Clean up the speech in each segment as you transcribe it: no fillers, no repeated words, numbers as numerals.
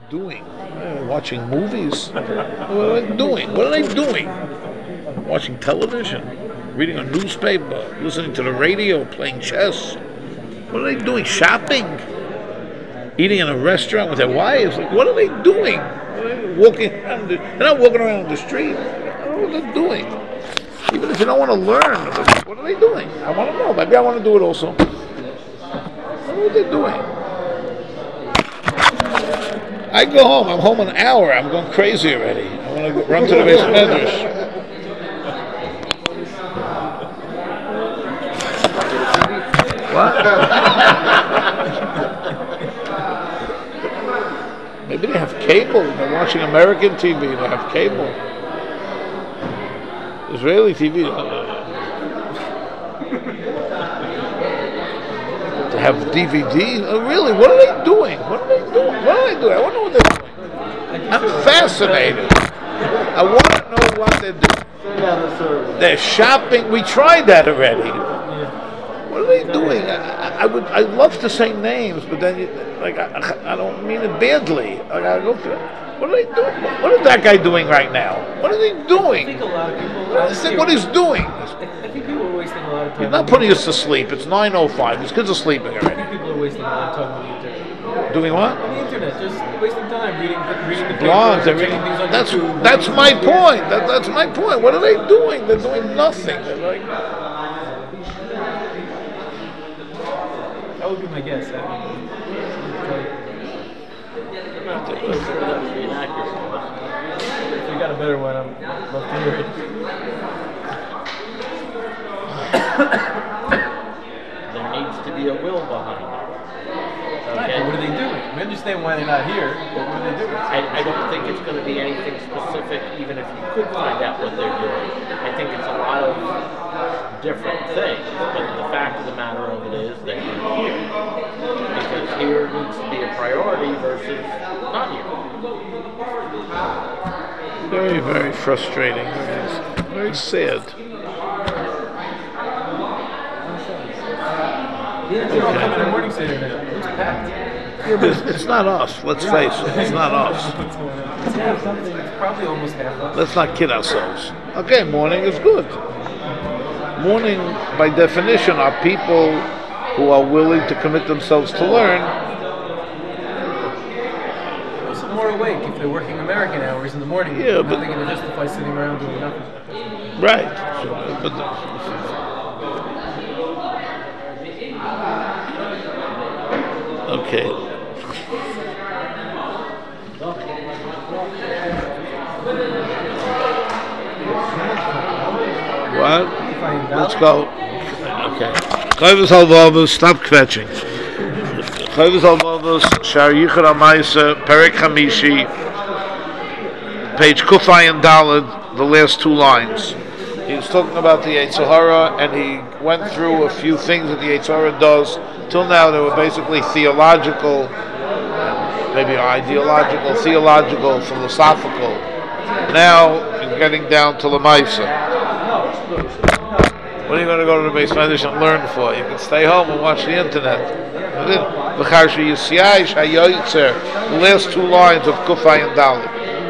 doing? Watching movies? What are they doing? What are they doing? Watching television, reading a newspaper, listening to the radio, playing chess. What are they doing? Shopping? Eating in a restaurant with their wives? Like, what are they doing? Walking around they're not walking around the street. I don't know what they're doing. Even if you don't want to learn, what are they doing? I want to know. Maybe I want to do it also. I don't know what they're doing. I go home. I'm home an hour. I'm going crazy already. I want to run to the base medrash. What? Maybe they have cable. They're watching American TV. They have cable. Israeli TV. To have DVD? Oh, really? What are they doing? What are they doing? What are they doing? I wonder what they're doing. I'm fascinated. I want to know what they're doing. They're shopping. We tried that already. What are they doing? I'd love to say names, but then I don't mean it badly. I go through. What are they doing? What is that guy doing right now? What are they doing? I think a lot of people. Think what he's doing. I think people are wasting a lot of time. He's not putting us to sleep. It's 9:05. His kids are sleeping I already. think people are wasting a lot of time on the internet. Doing what? On the internet, just wasting time reading the Blogs. paper, checking things on YouTube. That's my point. That's my point. What are they doing? They're doing nothing. They're like. That would be my guess. If you got a better one, I'd love to hear it. There needs to be a will behind it. Right, but what are they doing? We understand why they're not here, but what are they doing? I don't think it's going to be anything specific, even if you could find out what they're doing. I think it's a lot of different things, but the fact of the matter of it is they are here. Because here needs to be a priority versus not here. Very, very frustrating. Very sad. Come in the morning Seder now. It's packed. Yeah, but it's not us. Let's face it. It's not us. It's probably almost half us. Let's not kid ourselves. Okay, morning is good. Morning, by definition, are people who are willing to commit themselves to learn. Also more awake if they're working American hours in the morning. Yeah, How but- are they going to justify sitting around doing nothing? Right. But okay. What? Let's go. Okay. Chayvus Halvavus, stop kvetching. Chayvus Halvavus, Shar Yichud HaMaisa, Perek Hamishi, page Kufayin Daled, the last two lines. He was talking about the Yetzer Hara, and he went through a few things that the Yetzer Hara does. Till now, they were basically theological, maybe ideological, theological, philosophical. Now, he's getting down to Lamaisa. What are you going to go to the base medrash and learn for? You can stay home and watch the internet. The last two lines of Kufay and Dalit.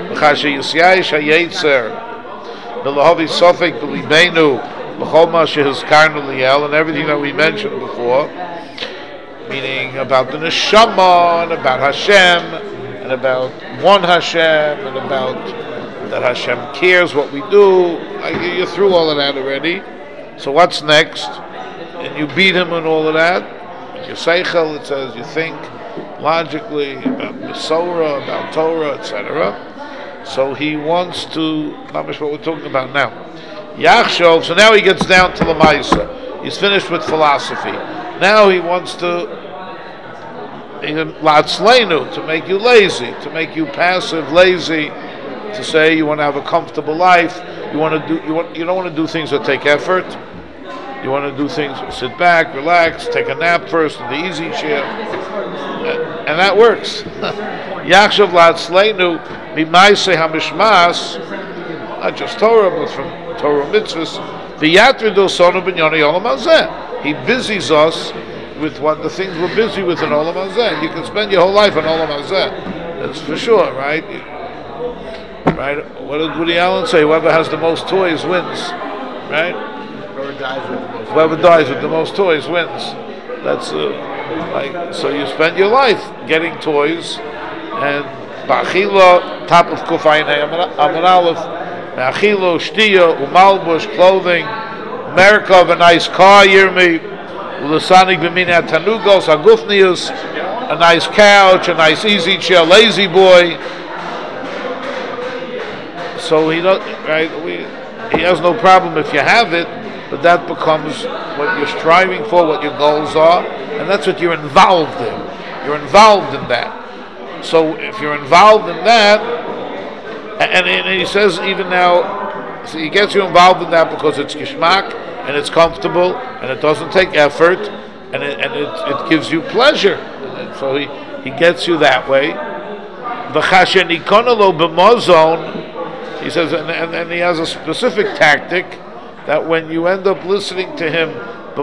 And everything that we mentioned before, meaning about the neshama and about Hashem and about one Hashem and about that Hashem cares what we do. You're through all of that already. So what's next? And you beat him and all of that. Your seichel, it says you think logically about Mesorah, about Torah, etc. So he wants to, not much what we're talking about now. Yachshov, so now he gets down to the Maisa. He's finished with philosophy. Now he wants to Latzleinu, to make you lazy, to make you passive, lazy, to say you want to have a comfortable life. You don't want to do things that take effort. You want to do things, sit back, relax, take a nap first in the easy chair, and that works. Yachshav la'atzleinu mimaisei hamishmas, not just Torah, but from Torah mitzvahs. V'yatridu sonu b'nyonei olam hazeh. He busies us with what the things we're busy with in olam hazeh. You can spend your whole life in olam hazeh. That's for sure, right? Right? What did Woody Allen say? Whoever has the most toys wins, right? Whoever dies with the most toys wins. That's like, so you spend your life getting toys, and ba'achila, top of Kufayin Amar Aleph, ba'achilo, shtiya, umalbush, clothing, America of a nice car, Yirmi, ulasanik b'minei tanugos, agufnius, a nice couch, a nice easy chair, lazy boy. So he don't, right? He has no problem if you have it, but that becomes what you're striving for, what your goals are, and that's what you're involved in. You're involved in that. So if you're involved in that, and he says even now, so he gets you involved in that because it's gishmak and it's comfortable and it doesn't take effort and it gives you pleasure. And so he gets you that way. He says, and he has a specific tactic that when you end up listening to him,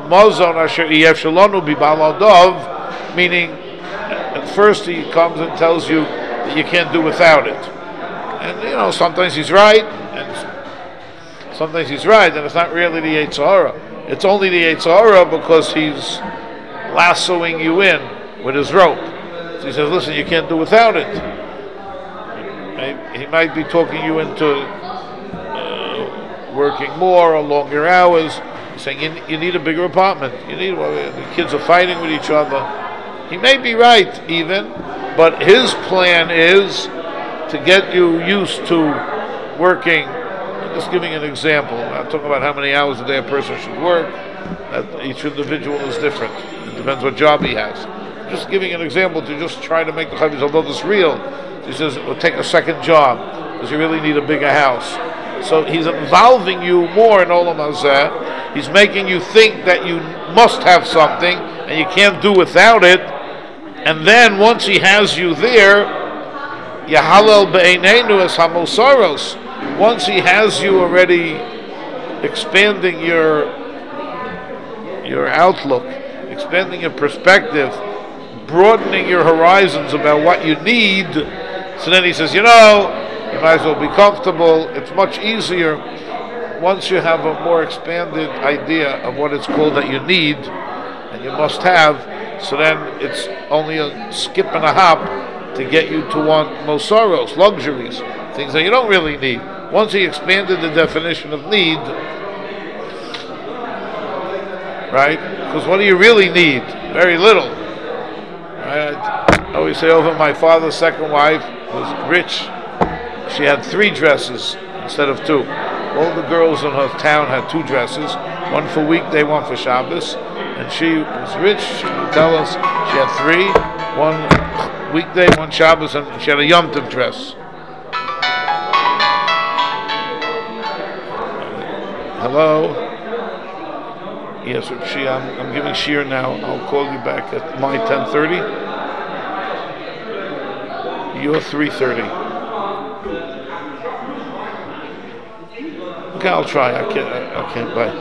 meaning at first he comes and tells you that you can't do without it. And sometimes he's right, and sometimes he's right, and it's not really the Yetzer Hara. It's only the Yetzer Hara because he's lassoing you in with his rope. So he says, listen, you can't do without it. He might be talking you into working more or longer hours, saying you need a bigger apartment. The kids are fighting with each other. He may be right even, but his plan is to get you used to working. I'm just giving an example. I'm not talking about how many hours a day a person should work. Each individual is different. It depends what job he has. Just giving an example to just try to make the chavis, although this real. He says, well, take a second job because you really need a bigger house. So he's involving you more in Olam Hazeh. He's making you think that you must have something and you can't do without it. And then once he has you there, Yahalel be'eineinu es hamosaros. Once he has you already expanding your outlook, expanding your perspective, broadening your horizons about what you need. So then he says, you might as well be comfortable. It's much easier once you have a more expanded idea of what it's called that you need and you must have. So then it's only a skip and a hop to get you to want mosaros, luxuries, things that you don't really need. Once he expanded the definition of need, right? Because what do you really need? Very little. Right? I always say over my father's second wife was rich. She had 3 dresses instead of 2. All the girls in her town had 2 dresses, one for weekday, one for Shabbos. And she was rich. She would tell us she had 3, one weekday, one Shabbos, and she had a Yom Tov dress. Hello? Yes, I'm giving Shir now. I'll call you back at my 10:30. You're 3:30. Okay, I'll try. I can't. Bye.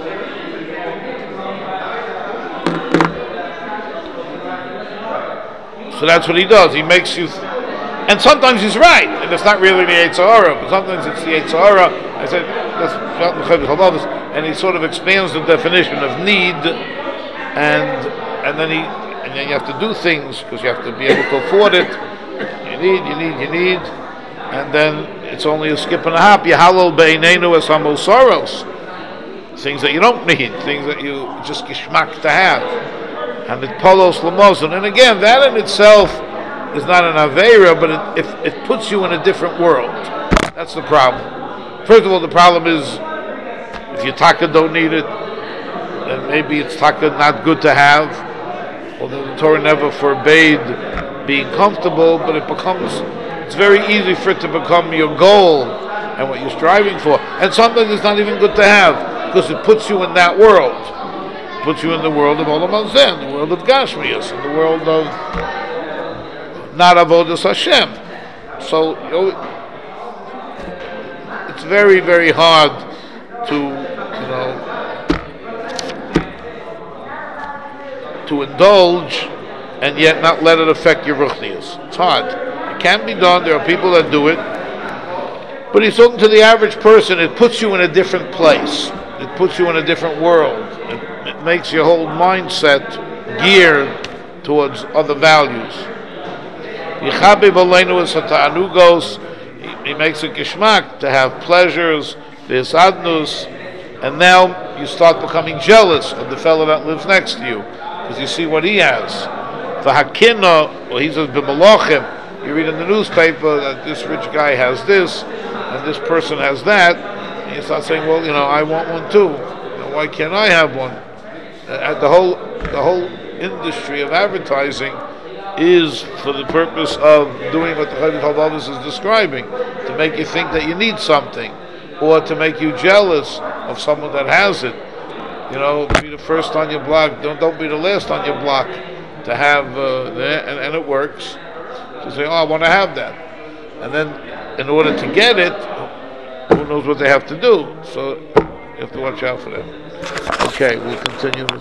So that's what he does. He makes you, and sometimes he's right, and it's not really the Yetzer Hara, but sometimes it's the Yetzer Hara. I said, and he sort of expands the definition of need, and then you have to do things because you have to be able to afford it. You need, and then it's only a skip and a hop. Yahalol be'eineinu es hamosaros. Things that you don't need, things that you just gishmak to have. And it polos lamozon. And again, that in itself is not an aveira, but it puts you in a different world. That's the problem. First of all, the problem is if your taka don't need it, then maybe it's taka not good to have. Although the Torah never forbade being comfortable, but it's very easy for it to become your goal and what you're striving for. And sometimes it's not even good to have because it puts you in that world. Puts you in the world of Olam Hazeh, in the world of Gashmias, in the world of not Avodas Hashem. So it's very, very hard to indulge and yet not let it affect your ruchnius. It's hard. You can be done. There are people that do it. But he's talking to the average person. It puts you in a different place. It puts you in a different world. It makes your whole mindset geared towards other values. Yichabib aleinu es hata'anugos. He makes a kishmak to have pleasures, v'esadnus, and now you start becoming jealous of the fellow that lives next to you because you see what he has. V'hakina, well, he says b'malachim. You read in the newspaper that this rich guy has this and this person has that, and you start saying, well, I want one too. Why can't I have one? The whole industry of advertising is for the purpose of doing what the Chovevei Halvados is describing, to make you think that you need something, or to make you jealous of someone that has it. Be the first on your block. Don't be the last on your block to have and it works. To say, I want to have that, and then in order to get it, who knows what they have to do? So you have to watch out for that. Okay, we'll continue.